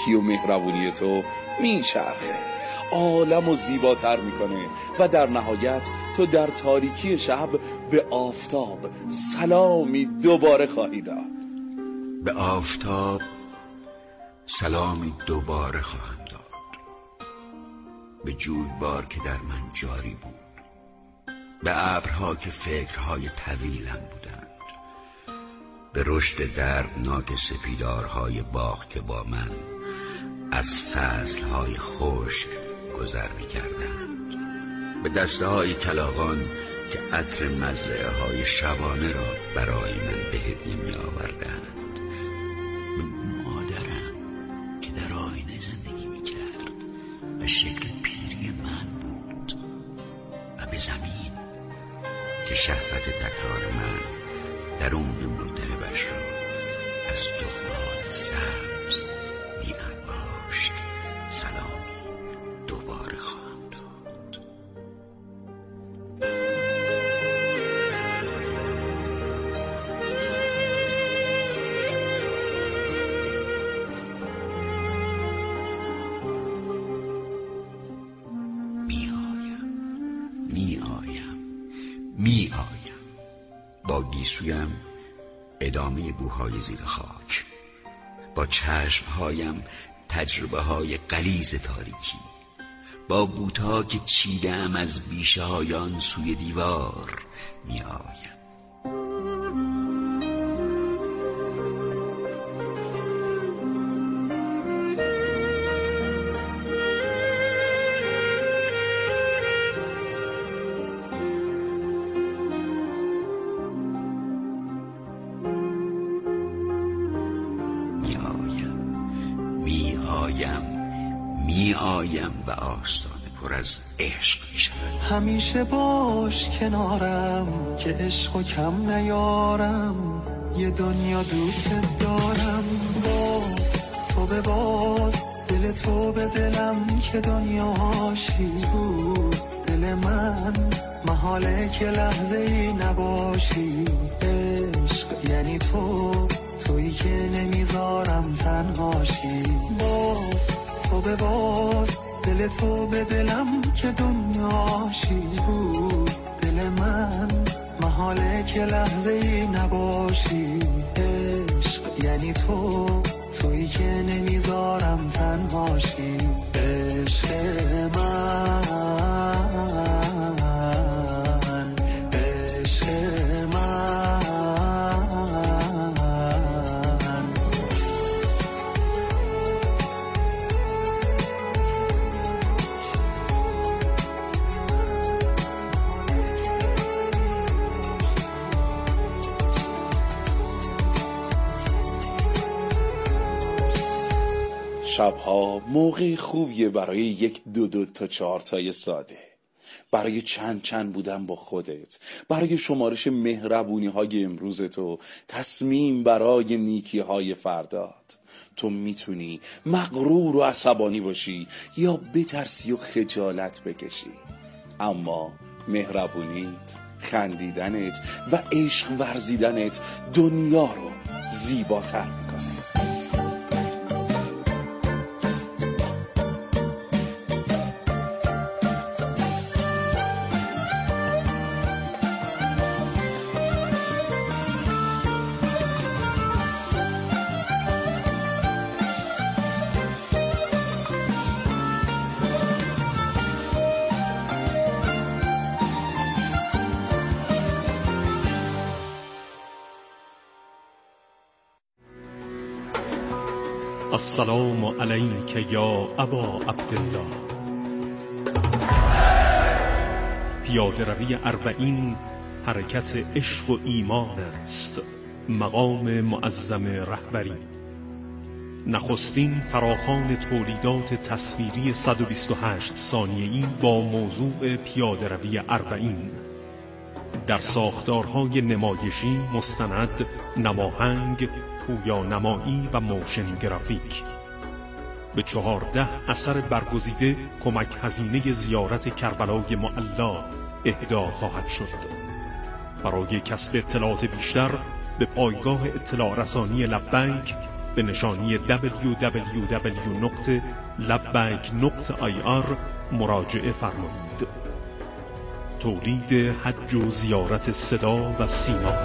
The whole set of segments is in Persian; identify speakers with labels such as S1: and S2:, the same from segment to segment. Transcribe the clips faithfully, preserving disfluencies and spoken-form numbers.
S1: نیکی و مهربونی تو میچرخه، عالم و زیباتر میکنه و در نهایت تو در تاریکی شب به آفتاب سلامی دوباره خواهی داد.
S2: به آفتاب سلامی دوباره خواهم داد، به جویبار که در من جاری بود، به ابرها که فکرهای طویلم بودند، به رشد دردناک سپیدارهای باغ که با من از فصلهای خشک گذر می کردند، به دسته های کلاغان که عطر مزرعه های شبانه را برای من به هدیه می آوردند، به مادرم که در آینه زندگی می کرد و شکل پیری من بود، و به زمین که شهوت تکرار من درون ملتهبش را از تخم‌های سبز می انباشت، سلامی دوباره خواهم داد. می آیم می آیم می آیم با گیسویم ادامه بوهای زیر خاک، با چشمهایم تجربه های غلیظ تاریکی، با بوتا که چیدم از بیشه های آن سوی دیوار می آیم. می آیم می آیم و آستانه پر از عشق می شود.
S3: همیشه باش کنارم که عشق و کم نیارم، یه دنیا دوست دارم، باز تو به باز دل تو به دلم که دنیاشی بود دل من، محاله که لحظه ای نباشی. عشق یعنی تو، تویی که نمیذارم تنهاشی، باز تو به باز دل تو به دلم که دنیاشی بود دل من، محاله که لحظه ای نباشی. عشق یعنی تو، تویی که نمیذارم تنهاشی. عشق من
S1: شبها موقعی خوبیه برای یک دو دو تا چهار تای ساده، برای چند چند بودن با خودت، برای شمارش مهربونی های امروز تو، تصمیم برای نیکی های فردات. تو میتونی مغرور و عصبانی باشی یا بترسی و خجالت بکشی، اما مهربونیت، خندیدنت و عشق ورزیدنت دنیا رو زیباتر میکنه.
S4: السلام علیک یا ابا عبدالله. پیاده روی اربعین حرکت عشق و ایمان است، مقام معظم رهبری. نخستین فراخوان تولیدات تصویری صد و بیست و هشت ثانیه‌ای با موضوع پیاده روی اربعین در ساختارهای نمایشی، مستند، نماهنگ، پویانمایی و موشن گرافیک. به چهارده اثر برگزیده کمک هزینه زیارت کربلای معلا اهدا خواهد شد. برای کسب اطلاعات بیشتر به پایگاه اطلاع رسانی لبیک به نشانی دبلیو دبلیو دبلیو نقطه لبیک نقطه آی آر مراجعه فرمایید. تولید حج و زیارت صدا و سیما.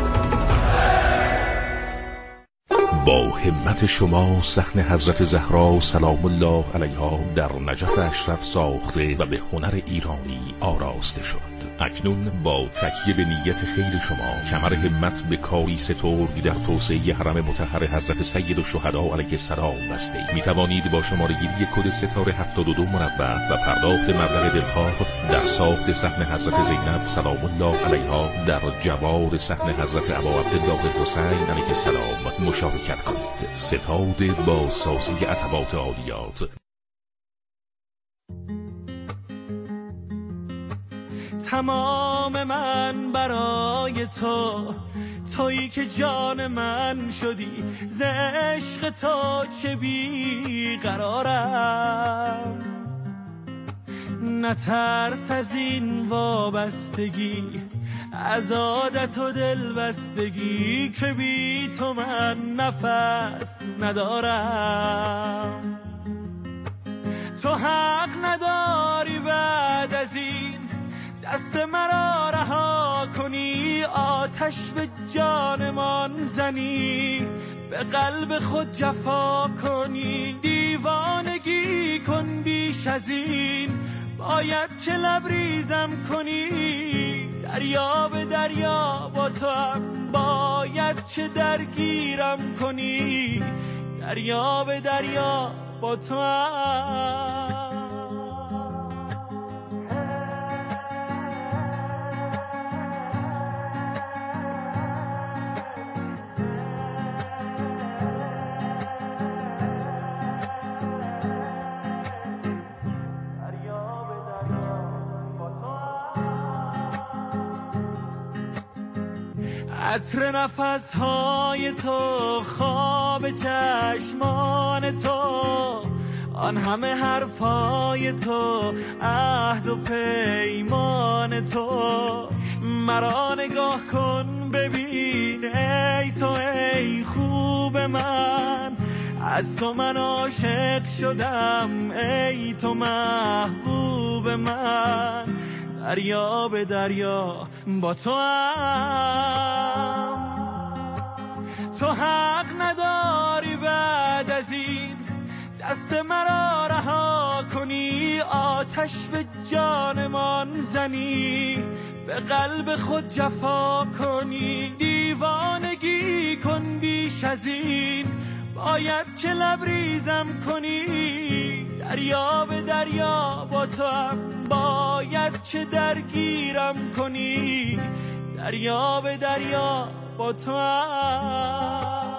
S5: با همت شما صحن حضرت زهرا سلام الله علیها در نجف اشرف ساخته و به هنر ایرانی آراسته شد. اکنون با تکیه به نیت خیر شما کمر همت به کاری سترگ در توسعه حرم مطهر حضرت سید الشهدا علیه السلام بسته می توانید با شماره‌گیری کد ستاره هفتاد و دو مربع و پرداخت مبلغ دلخواه در ساخت صحن حضرت زینب سلام الله علیها در جوار صحن حضرت ابا عبدالله حسین علیه السلام مشارکت کنید. ستاد با سازی عتبات عالیات.
S3: تمام من برای تو، تویی که جان من شدی، ز عشق تو چه بی قرارم. نترس از این وابستگی، از عادت و دلبستگی، که بی تو من نفس ندارم. تو حق نداری بعد از این دست مرا رها کنی، آتش به جانمان زنی، به قلب خود جفا کنی. دیوانگی کن بیش از این، باید که لبریزم کنی. دریا به دریا با تو هم باید که درگیرم کنی. دریا به دریا با تو هم. عطر نفسهای تو، خواب چشمان تو، آن همه حرفای تو، عهد و پیمان تو. مرا نگاه کن ببین ای تو ای خوب من، از تو من عاشق شدم ای تو محبوب من. دریا به دریا با تو هم، تو حق نداری بعد از این دست مرا رها کنی. آتش به جانمان زنی، به قلب خود جفا کنی. دیوانگی کن بیش از این، باید که لبریزم کنی. دریا به دریا با تو هم باید که درگیرم کنی. دریا به دریا با تو هم.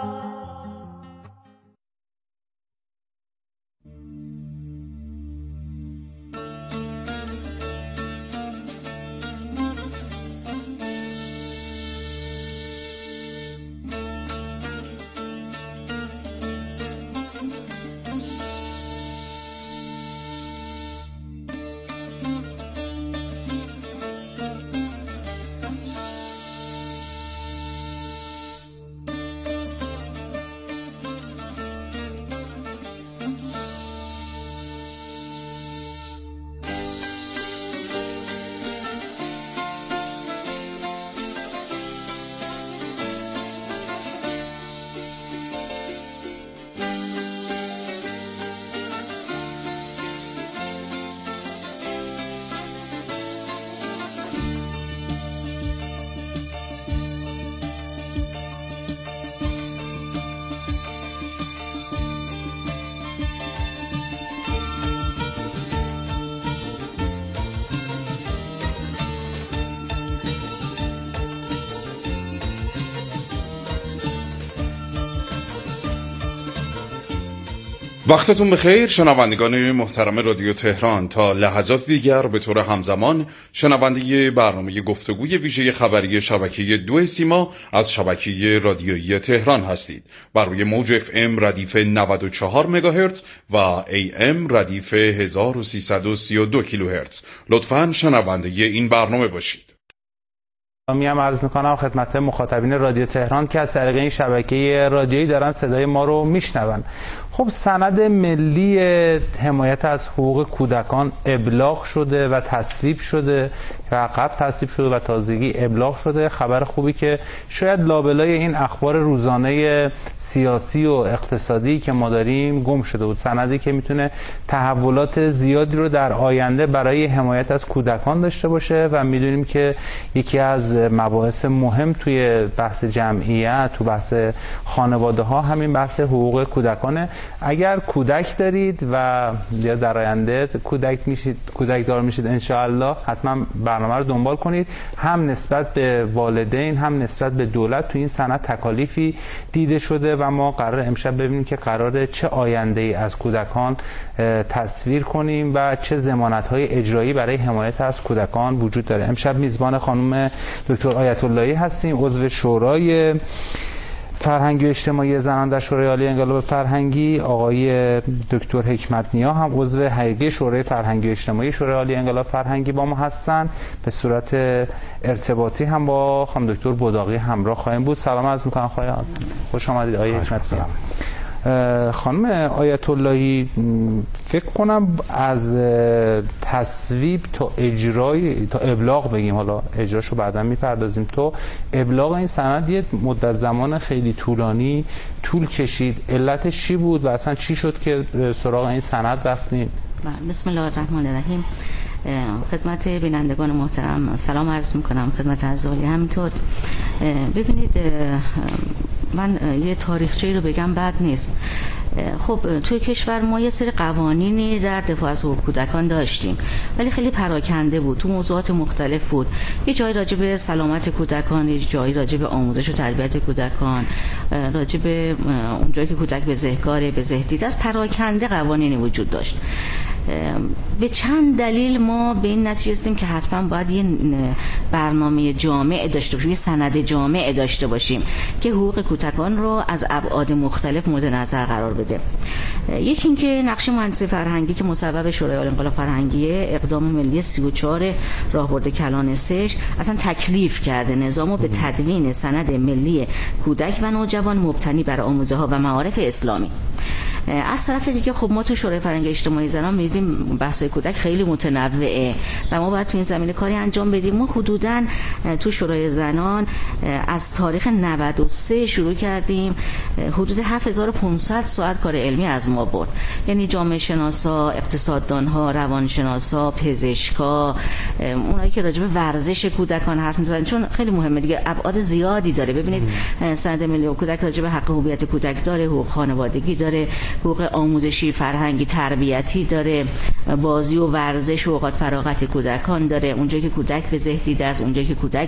S1: وقتتون بخیر شنوندگان محترم رادیو تهران. تا لحظات دیگر به طور همزمان شنونده برنامه گفتگوی ویژه خبری شبکه دو سیما از شبکه رادیویی تهران هستید. بر روی موج اف ام ردیف نود و چهار مگاهرتز و ای ام ردیف هزار و سیصد و سی و دو کیلوهرتز. لطفاً شنونده این برنامه باشید.
S6: می هم عرض میکنم خدمت مخاطبین رادیو تهران که از طریق این شبکه رادیویی دارن صدای ما رو میشنون. خب سند ملی حمایت از حقوق کودکان ابلاغ شده و تصویب شده و عقب تصویب شده و تازگی ابلاغ شده. خبر خوبی که شاید لابلای این اخبار روزانه سیاسی و اقتصادی که ما داریم گم شده بود. سندی که میتونه تحولات زیادی رو در آینده برای حمایت از کودکان داشته باشه و میدونیم که یکی از مباحث مهم توی بحث جمعیت، تو بحث خانواده ها همین بحث حقوق کودکانه. اگر کودک دارید و یا در آینده کودک میشید، کودک دار میشید ان شاء الله، حتما برنامه رو دنبال کنید. هم نسبت به والدین هم نسبت به دولت تو این سند تکالیفی دیده شده و ما قرار امشب ببینیم که قراره چه آینده‌ای از کودکان تصویر کنیم و چه ضمانت‌های اجرایی برای حمایت از کودکان وجود داره. امشب میزبان خانم دکتر آیت اللهی هستیم، عضو شورای فرهنگی و اجتماعی زنان در شورای عالی انقلاب فرهنگی. آقای دکتر حکمت نیا هم عضو هیئه شورای فرهنگی و اجتماعی شورای عالی انقلاب فرهنگی با ما هستن. به صورت ارتباطی هم با خانم دکتر بداقی همراه خواهیم بود. سلام عرض می‌کنم خواهی خوش آمدید آقای حکمت نیا. خانم آیت اللهی، فکر کنم از تصویب تا اجرای تا ابلاغ بگیم، حالا اجراشو بعدا میپردازیم، تو ابلاغ این سند یه مدت زمان خیلی طولانی طول کشید. علتش چی بود و اصلا چی شد که سراغ این سند رفتین؟
S7: بسم الله الرحمن الرحیم. خدمت بینندگان محترم سلام عرض میکنم، خدمت اعضای همینطور. ببینید من یه تاریخچه‌ای رو بگم بد نیست. خب توی کشور ما یه سری قوانینی در دفاع از حقوق کودکان داشتیم ولی خیلی پراکنده بود، تو موضوعات مختلف بود. یه جایی راجع به سلامت کودکان، یه جایی راجع به آموزش و تربیت کودکان، راجع به اون جایی که کودک بزهکاره، بزهدید است، پراکنده قوانینی وجود داشت. به چند دلیل ما به این نتیجه رسیدیم که حتما باید یه برنامه جامع داشته باشیم، یه سند جامع داشته باشیم که حقوق کودکان رو از ابعاد مختلف مورد نظر قرار بده. یکی این که نقش مهندسی فرهنگی که مصوب شورای عالی انقلاب فرهنگی اقدام ملی سی و چهار راهبرد کلان سه‌اش اصلا تکلیف کرده نظامو به تدوین سند ملی کودک و نوجوان مبتنی بر آموزه‌ها و معارف اسلامی. از طرف دیگه خب ما تو شورای فرهنگی اجتماعی زنان می‌دیدیم بحث‌های کودک خیلی متنوعه و ما باید تو این زمینه کاری انجام بدیم. ما حدوداً تو شورای زنان از تاریخ نود و سه شروع کردیم، حدود هفت هزار و پانصد ساعت کار علمی از ما برد. یعنی جامعه شناسا، اقتصاددان‌ها، روانشناسا، پزشکا، اونایی که راجع به ورزش کودکان حرف می‌زنن، چون خیلی مهمه دیگه، ابعاد زیادی داره. ببینید سند ملی کودک راجع به حق هویت کودک داره، حقوق خانوادگی داره، حقوق آموزشی، فرهنگی، تربیتی داره، بازی و ورزش و اوقات فراغت کودکان داره، اونجایی که کودک بزهدید است، اونجایی که کودک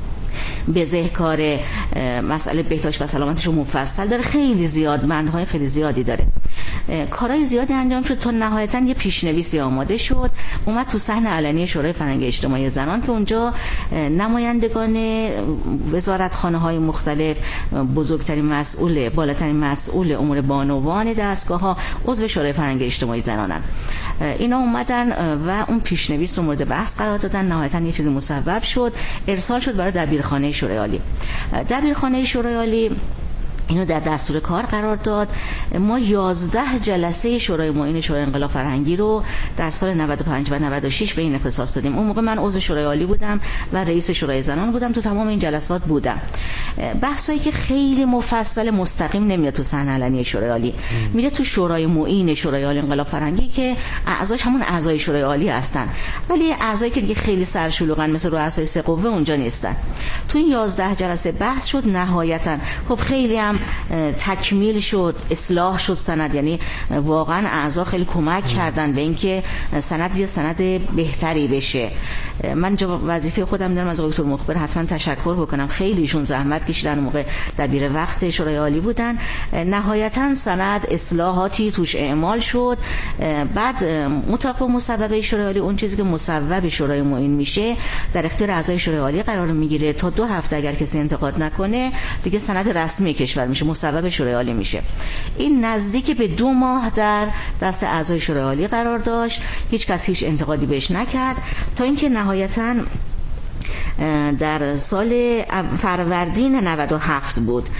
S7: بزهکار، مسئله بهداشت و سلامتش رو مفصل داره. خیلی زیاد بندهای خیلی زیادی داره. کارهای زیادی انجام شد تا نهایتاً یه پیشنویسی آماده شد، اومد تو صحن علنی شورای فرهنگی اجتماعی زنان که اونجا نمایندگان وزارتخانه‌های مختلف، بزرگترین مسئول، بالاترین مسئول امور بانوان دستگاه‌ها عضو شورای فرهنگی اجتماعی زنانن. اینا اومدن و اون پیشنویس رو مورد بحث قرار دادن. نهایتاً یه چیزی مصوب شد، ارسال شد برای دبیرخانه شورای عالی. دبیرخانه شورای عالی اینو در دستور کار قرار داد. ما یازده جلسه شورای معین شورای انقلاب فرهنگی رو در سال نود و پنج و نود و شش به این اختصاص دادیم. اون موقع من عضو شورای عالی بودم و رئیس شورای زنان بودم، تو تمام این جلسات بودم. بحثایی که خیلی مفصل مستقیم نمیاد تو صحنه علنی شورای عالی، میره تو شورای معین شورای عالی انقلاب فرهنگی که اعضاش همون اعضای شورای عالی هستن، ولی اعضایی که دیگه خیلی سرشلوغن مثل رؤسای سه قوه اونجا نیستن. تو این یازده جلسه بحث شد. نهایتا خب خیلی هم تکمیل شد، اصلاح شد سند. یعنی واقعا اعضا خیلی کمک کردن به اینکه سند یه سند بهتری بشه. من جا وظیفه خودم دارم از دکتر مخبر حتما تشکر بکنم، خیلی ایشون زحمت کشیدن، موقع دبیر وقت شورای عالی بودن. نهایتا سند اصلاحاتی توش اعمال شد. بعد مطابق مصوبه شورای عالی اون چیزی که مصوب شورای معین میشه در اختیار اعضای شورای عالی قرار میگیره. تا دو هفته اگر کسی انتقاد نکنه دیگه سند رسمی کشور میشه، مصوب شورای عالی میشه. این نزدیک به دو ماه در دست اعضای شورای عالی قرار داشت، هیچ کس هیچ انتقادی بهش نکرد، تا اینکه نهایتاً در سال فروردین نود و هفت بود.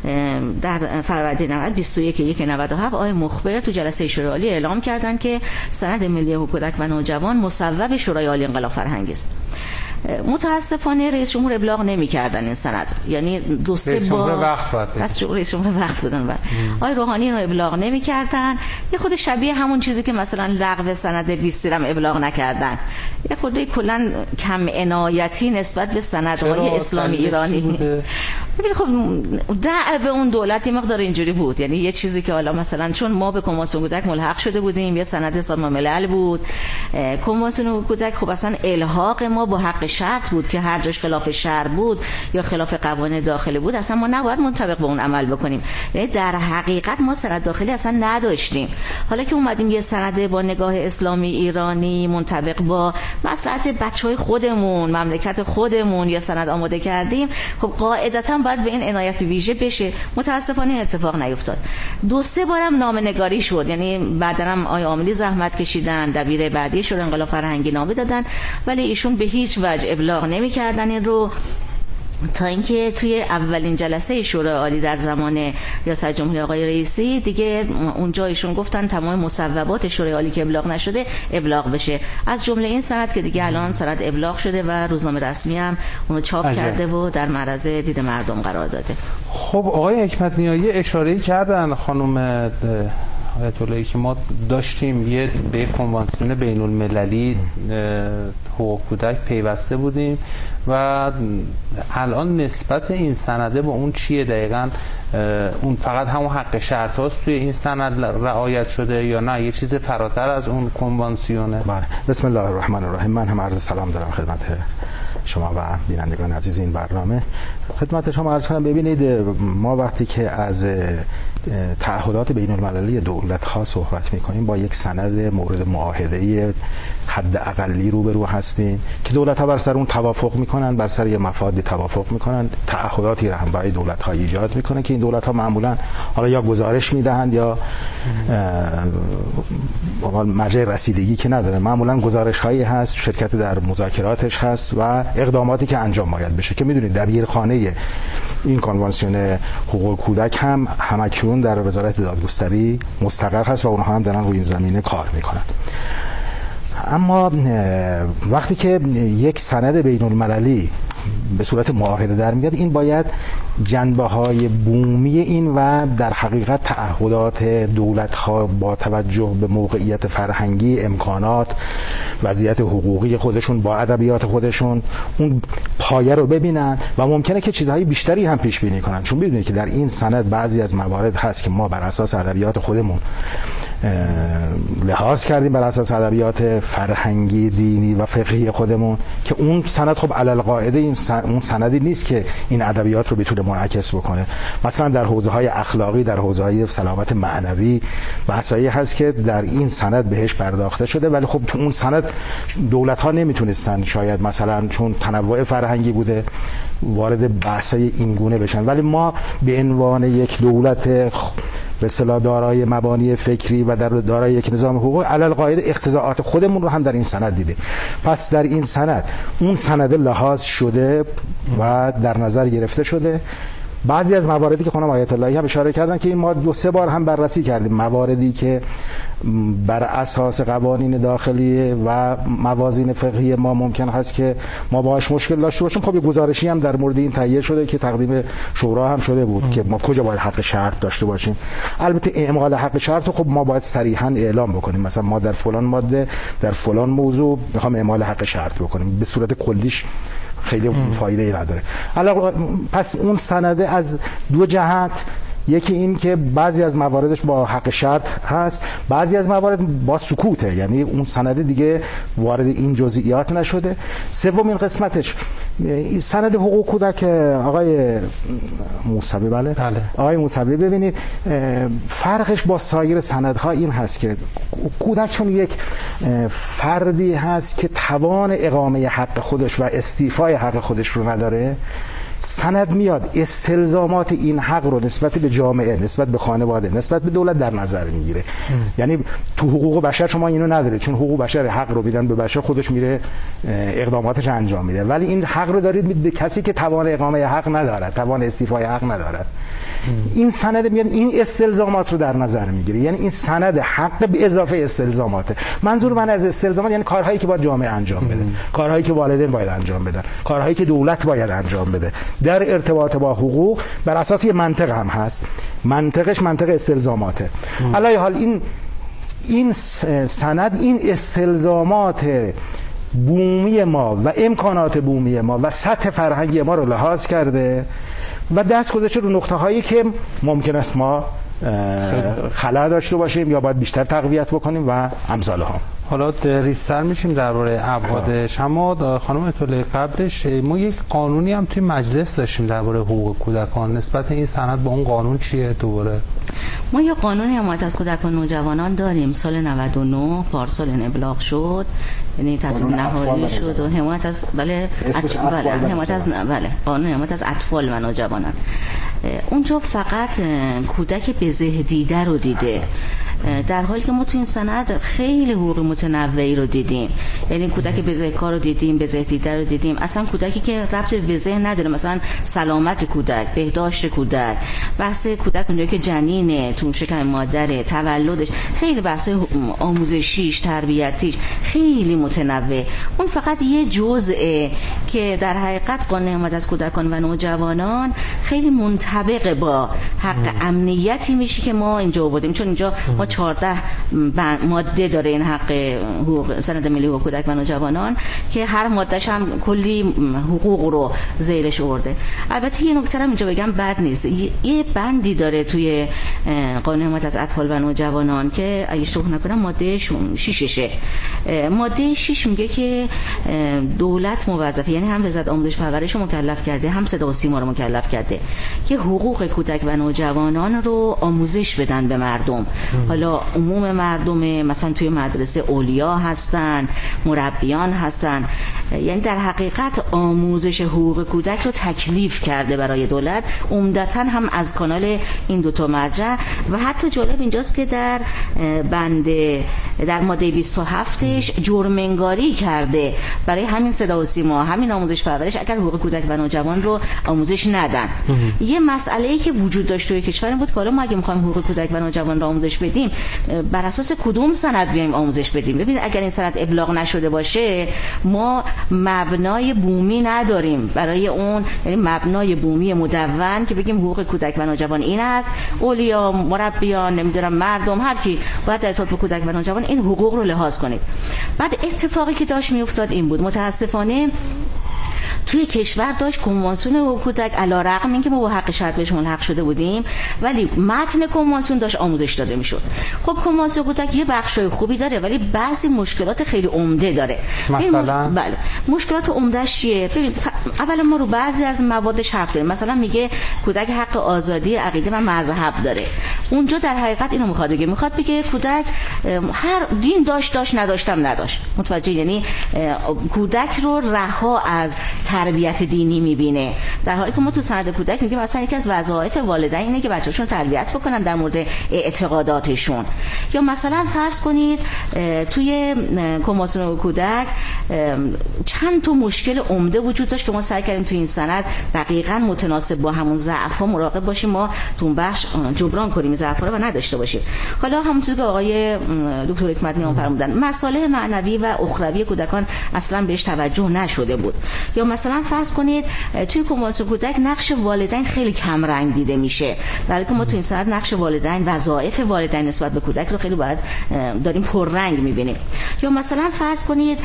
S7: در فروردین بیست و یک یک نود و هفت آقای مخبر تو جلسه شورای عالی اعلام کردن که سند ملی حقوق کودک و نوجوان مصوب شورای عالی انقلاب فرهنگی است. متاسفانه رئیس جمهور ابلاغ نمی‌کردن این سند، یعنی دو سه بار
S6: وقت بود
S7: بس رئیس جمهور وقت بودن و آقای روحانی رو ابلاغ نمی‌کردن. یه خود شبیه همون چیزی که مثلا لغو سند بیست هم ابلاغ نکردن، یه خورده کلا کم عنایتی نسبت به سندهای اسلامی ایرانی. ببین خب دعو اون دولت یه مقدار اینجوری بود، یعنی یه چیزی که حالا مثلا چون ما به کنوانسیون کودک ملحق شده بودیم، یه سند سازمان ملل بود، کنوانسیون کودک خب اصلا الحاق ما با حق شرط بود که هر جاش خلاف شرع بود یا خلاف قوانین داخلی بود اصلا ما نباید منطبق به اون عمل بکنیم. یعنی در حقیقت ما سند داخلی اصلا نداشتیم. حالا که اومدیم یه سند با نگاه اسلامی ایرانی منطبق با مصلحت بچهای خودمون، مملکت خودمون یا سند آماده کردیم، خب قاعدتاً باید به این عنایت ویژه بشه. متاسفانه این اتفاق نیفتاد. دو سه بارم نامه‌نگاری شد، یعنی بعداً هم آقای عاملی زحمت کشیدن، دبیر بعدی شورای انقلاب فرهنگی نامه دادن، ولی ایشون به هیچ وجه ابلاغ نمی‌کردن این رو، تا اینکه توی اولین جلسه شورای عالی در زمان ریاست جمهوری آقای رئیسی دیگه اونجا ایشون گفتن تمام مصوبات شورای عالی که ابلاغ نشده ابلاغ بشه، از جمله این سند که دیگه الان سند ابلاغ شده و روزنامه رسمی هم اونو چاپ عجب. کرده و در معرض دید مردم قرار داده.
S6: خب آقای حکمت نیایی اشاره کردن خانم آیت اللهی که ما داشتیم یه به کنوانسیون بین المللی حقوق کودک پیوسته بودیم و الان نسبت این سنده با اون چیه دقیقاً؟ اون فقط همون حق شرط هاست توی این سند رعایت شده یا نه یه چیز فراتر از اون کنوانسیونه؟
S8: بله. بسم الله الرحمن الرحیم. من هم عرض سلام دارم خدمت شما و بینندگان عزیز این برنامه. خدمت شما عرض کنم ببینید ما وقتی که از تعهدات بین المللی دولت ها صحبت میکنیم با یک سند مورد معاهده حد اقلی روبرو هستیم که دولت ها بر سر اون توافق میکنن، بر سر یه مفادی توافق میکنن، تعهداتی را هم برای دولت ها ایجاد میکنه که این دولت ها معمولا حالا یا گزارش میدهند یا مرجع رسیدگی که نداره، معمولا گزارش هایی هست، شرکت در مذاکراتش هست و اقداماتی که انجام باید بشه که میدونید دبیرخانه این کنوانسیون حقوق کودک هم همکنون در وزارت دادگستری مستقر هست و اونها هم دارن روی این زمینه کار میکنن. اما وقتی که یک سند بین المللی به صورت معاهده در میاد این باید جنبه های بومی این و در حقیقت تعهدات دولت ها با توجه به موقعیت فرهنگی، امکانات، وضعیت حقوقی خودشون با ادبیات خودشون اون پایه رو ببینن و ممکنه که چیزهای بیشتری هم پیش بینی کنن، چون بدونید که در این سند بعضی از موارد هست که ما بر اساس ادبیات خودمون لحاظ کردیم، بر اساس ادبیات فرهنگی، دینی و فقهی خودمون که اون سند خب علل قاعده این سند اون سندی نیست که این ادبیات رو بتونه منعکس بکنه. مثلا در حوزه‌های اخلاقی، در حوزه‌های سلامت معنوی بحثایی هست که در این سند بهش پرداخته شده، ولی خب تو اون سند دولت‌ها نمیتونستن شاید مثلا چون تنوع فرهنگی بوده وارد بحث‌های این گونه بشن، ولی ما به عنوان یک دولت به اصطلاح دارای مبانی فکری و در دارای یک نظام حقوقی علل قاعده اقتضاعات خودمون رو هم در این سند دیدیم. پس در این سند اون سند لحاظ شده و در نظر گرفته شده. بعضی از مواردی که خانم آیت اللهی هم اشاره کردن که این ما دو سه بار هم بررسی کردیم، مواردی که بر اساس قوانین داخلی و موازین فقهی ما ممکن هست که ما باهاش مشکل داشته باشیم. خب یه گزارشی هم در مورد این تهیه شده که تقدیم شورا هم شده بود ام. که ما کجا باید حق شرط داشته باشیم. البته اعمال حق شرط خب ما باید صریحا اعلام بکنیم، مثلا ما در فلان ماده در فلان موضوع میخوام اعمال حق شرط بکنیم، به صورت کلیش خیلی فایده ای نداره. علاوه پس اون سنده از دو جهت، یکی این که بعضی از مواردش با حق شرط هست، بعضی از موارد با سکوته، یعنی اون سنده دیگه وارد این جزئیات نشده. سومین قسمتش سند حقوق کودک آقای موسوی، بله
S6: بله
S8: آقای موسوی، ببینید فرقش با سایر سندها این هست که کودک چون یک فردی هست که توان اقامه حق خودش و استیفای حق خودش رو نداره، سند میاد استلزامات این حق رو نسبت به جامعه، نسبت به خانواده، نسبت به دولت در نظر میگیره. یعنی تو حقوق بشر شما اینو نداره، چون حقوق بشر حق رو میدن به بشر، خودش میره اقداماتش انجام میده، ولی این حق رو دارید میدید به کسی که توان اقامه حق ندارد، توان استیفای حق ندارد. این سند میاد این استلزامات رو در نظر میگیره، یعنی این سند حق به اضافه استلزاماته. منظور من از استلزامات یعنی کارهایی که باید جامعه انجام بده، کارهایی که والدین باید انجام بدن، کارهایی که دولت باید انجام بده در ارتباط با حقوق، بر اساس یه منطق هم هست. منطقش منطق استلزاماته. علی حال این این سند این استلزامات بومی ما و امکانات بومی ما و سطح فرهنگی ما رو لحاظ کرده و دست گذاشته رو نقطه هایی که ممکن است ما خلأ داشته باشیم یا باید بیشتر تقویت بکنیم و امثال ها.
S6: حالا ریستر میشیم درباره ابعادش، اما خانم اطلاع قبلش ما یک قانونی هم توی مجلس داشتیم درباره حقوق کودکان. نسبت این سند با اون قانون چیه دوباره؟
S7: ما یک قانونی حمایت از کودکان و نوجوانان داریم، سال نود و نه پارسال این ابلاغ شد، یعنی تصویب نهایی شد و حمایت از بله ات... بله حمایت از بله قانون حمایت از اطفال و نوجوانان. اونجا فقط کودک بزه دیده رو دیده، در حالی که ما تو این سند خیلی حقوق متنوعی رو دیدیم. یعنی کودک بزهکار رو دیدیم، بزه دیده رو دیدیم، اصلا کودکی که ربط به بزه نداره، مثلا سلامت کودک، بهداشت کودک، بحث کودک اونجایی که جنینه، تو شکم مادره، تولدش، خیلی بحث آموزشیش، تربیتیش خیلی متنوع. اون فقط یه جزئه که در حقیقت قانون حمایت از کودکان و نوجوانان خیلی منطبق با حق امنیتی میشه که ما اینجا آوردیم، چون اینجا ما چهارده ماده داره این حق حقوق سند ملی حقوق کودک و نوجوانان که هر مادهش هم کلی حقوق رو زیرش آورده. البته یه نکته هم اینجا بگم بد نیست، یه بندی داره توی قانون حمایت از اطفال و نوجوانان که اگه اشتباه نکنم ماده شششه. ماده شش میگه که دولت موظفه، یعنی هم وزارت آموزش پرورش رو مکلف کرده، هم صدا و سیما رو مکلف کرده که حقوق کودک و نوجوانان رو آموزش بدن به مردم. حالا عموم مردم، مثلا توی مدرسه اولیا هستن، مربیان هستن، یعنی در حقیقت آموزش حقوق کودک رو تکلیف کرده برای دولت، عمدتاً هم از کانال این دوتا مرجع. و حتی جالب اینجاست که در بند در ماده بیست و هفتش جرم‌انگاری کرده برای همین صدا و سیما، همین آموزش پرورش، اگر حقوق کودک و نوجوان رو آموزش ندن. یه مسئله‌ای که وجود داشت توی کشور بود که حالا ما اگه می‌خوایم حقوق کودک و نوجوان رو آموزش بدیم، بر اساس کدوم سند بیایم آموزش بدیم؟ ببینید اگر این سند ابلاغ نشده باشه، ما مبنای بومی نداریم برای اون، یعنی مبنای بومی مدون که بگیم حقوق کودک و نوجوان این است، اولیا، مربیان، نمیدونم مردم، هر کی باید در ارتباط با کودک و نوجوان این حقوق رو لحاظ کنید. بعد اتفاقی که داشت میافتاد این بود، متاسفانه توی کشور داشت کنوانسیون حقوق کودک علیرغم اینکه ما با حق شرط بهش ملحق شده بودیم، ولی متن کنوانسیون داشت آموزش داده میشد. خب کنوانسیون کودک یه بخشای خوبی داره ولی بعضی مشکلات خیلی عمده داره.
S6: مثلا
S7: مش... بله مشکلات عمدهش چیه؟ ببین اولا ما رو بعضی از موادش حرف داریم، مثلا میگه کودک حق آزادی عقیده و مذهب داره. اونجا در حقیقت اینو میخواد بگه، میخواد بگه کودک هر دین داشت داشت نداشتم نداشت. متوجه؟ یعنی کودک رو رها از تربیت دینی میبینه، در حالی که ما تو سند کودک میگیم مثلا یکی از وظایف والدین اینه که بچه‌شون تربیت بکنن در مورد اعتقاداتشون. یا مثلا فرض کنید توی کنوانسیون کودک چند تا مشکل عمده وجود داشت که ما سعی کردیم توی این سند دقیقاً متناسب با همون ضعف‌ها مراقب باشیم، ما تو بخش جبران کنیم ضعف‌ها رو و نداشته باشیم. حالا همون چیزی که آقای دکتر حکمت نیام فرمودن، مسائل معنوی و اخروی کودکان اصلا بهش توجه نشده بود. یا مثلا فرض کنید توی کنوانسیون کودک نقش والدین خیلی کم رنگ دیده میشه، در حالی که ما توی این سند نقش والدین، وظایف والدین نسبت به کودک رو خیلی باید داریم پررنگ میبینیم. یا مثلا فرض کنید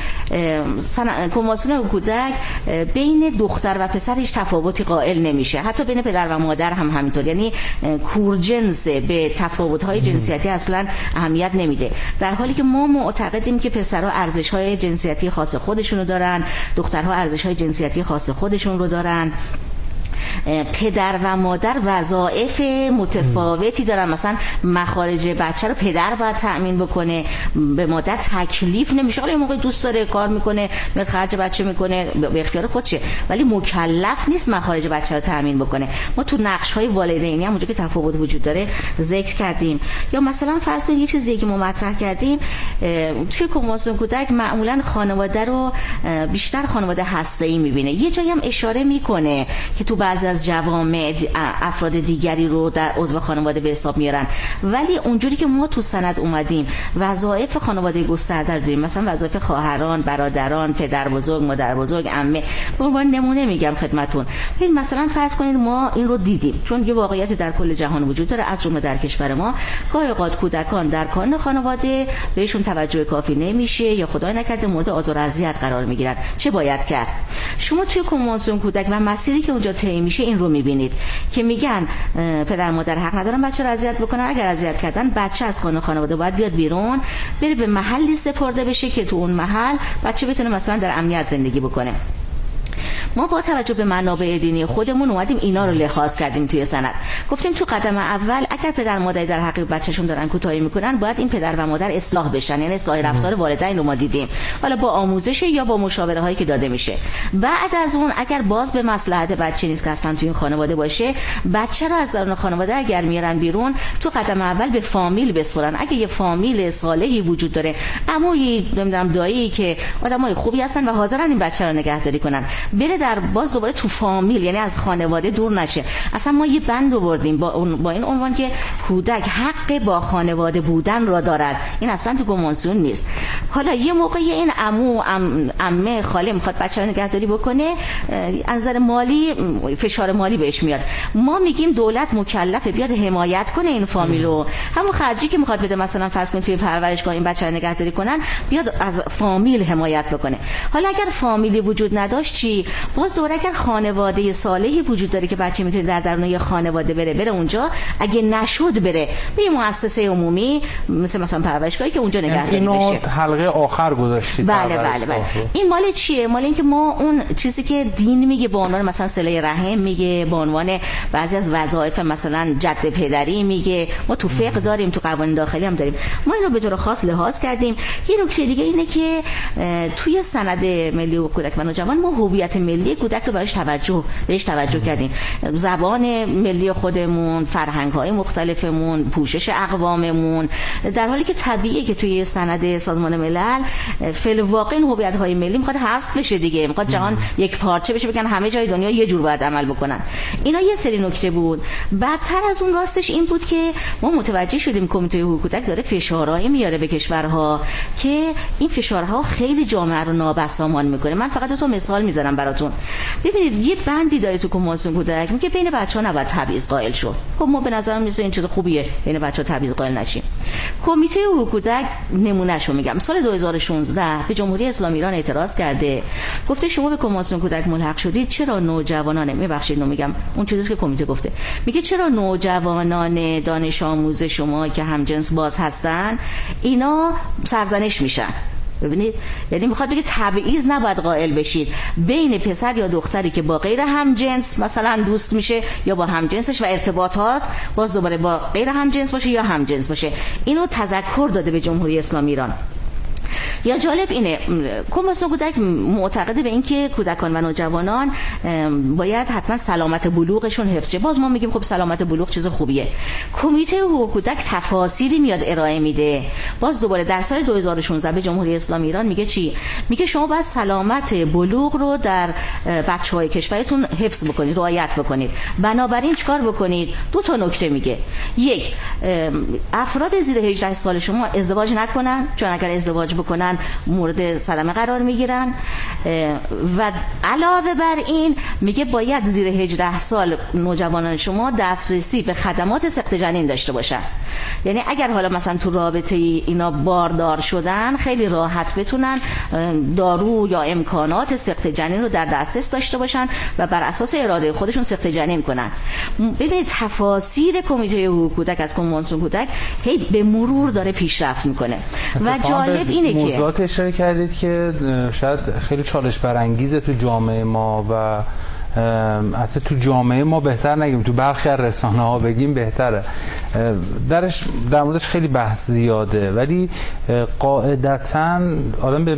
S7: کنوانسیون کودک بین دختر و پسر هیچ تفاوتی قائل نمیشه، حتی بین پدر و مادر هم همینطور، یعنی کورجنس به تفاوت‌های جنسیتی اصلا اهمیت نمیده، در حالی که ما معتقدیم که پسرها ارزش‌های جنسیتی خاص خودشونو دارن، دخترها ارزش‌های جنسیتی خاص خودشون رو دارن. پدر و مادر وظایف متفاوتی دارن. مثلا مخارج بچه رو پدر باید تأمین بکنه، به مادر تکلیف نمیشه. حالا یه موقع دوست داره کار میکنه، میاد خرج بچه میکنه، به اختیار خودشه، ولی مکلف نیست مخارج بچه رو تأمین بکنه. ما تو نقش های والدینی هم اونجا که تفاوت وجود داره ذکر کردیم. یا مثلا فرض کنید یه چیزی که ما مطرح کردیم توی کنوانسیون کودک معمولا خانواده رو بیشتر خانواده هسته‌ای میبینه. یه جایی هم اشاره میکنه که تو بعضی از جوامع افراد دیگری رو در عضو خانواده به حساب میارن، ولی اونجوری که ما تو سند اومدیم وظایف خانواده گسترده رو داریم، مثلا وظایف خواهران، برادران، پدر بزرگ، مادر بزرگ، عمه. به عنوان نمونه میگم خدمتتون، ببین مثلا فرض کنید ما این رو دیدیم، چون یه واقعیت در کل جهان وجود داره، از جمله در کشور ما گاهی اوقات کودکان در کانون خانواده بهشون توجه کافی نمیشه یا خدای نکرده مورد آزار و اذیت قرار میگیرن. چه باید کرد؟ شما توی کنوانسیون کودک و مسیری که اونجا طی میشه این رو میبینید که میگن پدر مادر حق ندارن بچه رو اذیت بکنن، اگر اذیت کردن بچه از کانون خانواده باید بیاد بیرون، بره به محلی سپرده بشه که تو اون محل بچه بتونه مثلا در امنیت زندگی بکنه. ما با توجه به منابع دینی خودمون اومدیم اینا رو لحاظ کردیم توی سند. گفتیم تو قدم اول اگر پدر مادر در حق بچه‌شون دارن کوتاهی میکنن باید این پدر و مادر اصلاح بشن، یعنی اصلاح رفتار والدین رو ما دیدیم، حالا با آموزش یا با مشاوره هایی که داده میشه. بعد از اون اگر باز به مصلحت بچه نیست که اصلا توی این خانواده باشه، بچه رو از درون خانواده اگر میارن بیرون تو قدم اول به فامیل بسپرن. اگه یه فامیل صالحی وجود داره، عمویی، نمیدونم دایی که آدمای خوبی هستن و حاضرن این بچه رو نگهداری کنن، بره در باز دوباره تو فامیل، یعنی از خانواده دور نشه. اصلا ما یه بند آوردیم با اون با این عنوان که کودک حق با خانواده بودن را دارد. این اصلا تو کنوانسیون نیست. حالا یه موقع این عمو، عمه، خاله میخواد بچه رو نگهداری بکنه، از نظر مالی فشار مالی بهش میاد. ما میگیم دولت مکلفه بیاد حمایت کنه این فامیل رو، همون خرجی که میخواد بده مثلا فرض کن توی پرورشگاه این بچه رو نگهداری کنن، بیاد از فامیل حمایت بکنه. حالا اگر فامیلی وجود نداشت چی؟ باز دوره اگر خانواده صالحی وجود داره که بچه میتونه در درون یه خانواده بره بره اونجا، اگه نشد بره به مؤسسه عمومی مثل مثلا پرورشگاهی که اونجا نگهداری
S6: اینو
S7: بشه.
S6: اینو حلقه آخر گذاشتید.
S7: بله بله بله. این مال چیه؟ مال اینکه ما اون چیزی که دین میگه به عنوان مثلا صله رحم میگه، به عنوان بعضی از وظایف مثلا جد پدری میگه، ما تو فقه داریم، تو قوانین داخلی هم داریم. ما اینو به طور خاص لحاظ کردیم. یه نکته دیگه اینه که توی سند ملی حقوق کودک و نوجوان ما هویت ملی کودک رو بهش توجه بهش توجه کردیم. زبان ملی خودمون، فرهنگ‌های مختلفمون، پوشش اقواممون، در حالی که طبیعیه که توی سند سازمان ملل فعل واقع این هویت‌های ملی میخواد حذف بشه دیگه، میخواد جهان یک پارچه بشه، بگن همه جای دنیا یه جور باید عمل بکنن. اینا یه سری نکته بود. بدتر از اون راستش این بود که ما متوجه شدیم کمیته حقوق کودک داره فشارهایی میاره به کشورها که این فشارها خیلی جامعه رو نابسامان میکنه. من فقط دو تا مثال میزنم براتون. ببینید یه بندی داره تو کنوانسیون کودک میگه بین بچه‌ها نباید تبعیض قائل شو. خب ما به نظرم میاد این چیز خوبیه بین بچه‌ها تبعیض قائل نشیم. کمیته حقوق کودک نمونهشو میگم، سال دو هزار و شانزده به جمهوری اسلامی ایران اعتراض کرده، گفته شما به کنوانسیون کودک ملحق شدید، چرا نوجوانان، میبخشید اینو میگم اون چیزی که کمیته گفته، میگه چرا نوجوانان دانش آموز شما که همجنس باز هستن اینا سرزنش میشن. ببینید، یعنی میخواد بگه تبعیض نباید قائل بشید بین پسر یا دختری که با غیر همجنس مثلا دوست میشه یا با همجنسش و ارتباطات باز دوباره با غیر همجنس باشه یا همجنس باشه. اینو تذکر داده به جمهوری اسلامی ایران. یا جالب اینه کنوانسیون کودک معتقده به این که کودکان و نوجوانان باید حتما سلامت بلوغشون حفظ شه. باز ما میگیم خب سلامت بلوغ چیز خوبیه. کمیته حقوق کودک تفاصیلی میاد ارائه میده. باز دوباره در سال دو هزار و شانزده به جمهوری اسلامی ایران میگه چی؟ میگه شما باید سلامت بلوغ رو در بچهای کشورتون حفظ بکنید، رعایت بکنید. بنابراین چیکار بکنید؟ دو تا نکته میگه. یک، افراد زیر هجده سال شما ازدواج نکنن، چون اگر ازدواج بکنن مورد صدمه قرار میگیرن. و علاوه بر این میگه باید زیر هجده سال نوجوانان شما دسترسی به خدمات سقط جنین داشته باشن. یعنی اگر حالا مثلا تو رابطه اینا باردار شدن خیلی راحت بتونن دارو یا امکانات سقط جنین رو در دسترس داشته باشن و بر اساس اراده خودشون سقط جنین کنن. ببینید تفاصیل کمیته حقوق کودک از کنوانسیون کودک هی به مرور داره پیشرفت میکنه. و جالب اینه که
S6: موضوعات اشاره کردید که شاید خیلی چالش برانگیزه تو جامعه ما و حتی تو جامعه ما بهتر نگیم، تو برخی از رسانه ها بگیم بهتره. درش در موردش خیلی بحث زیاده، ولی قاعدتاً آدم به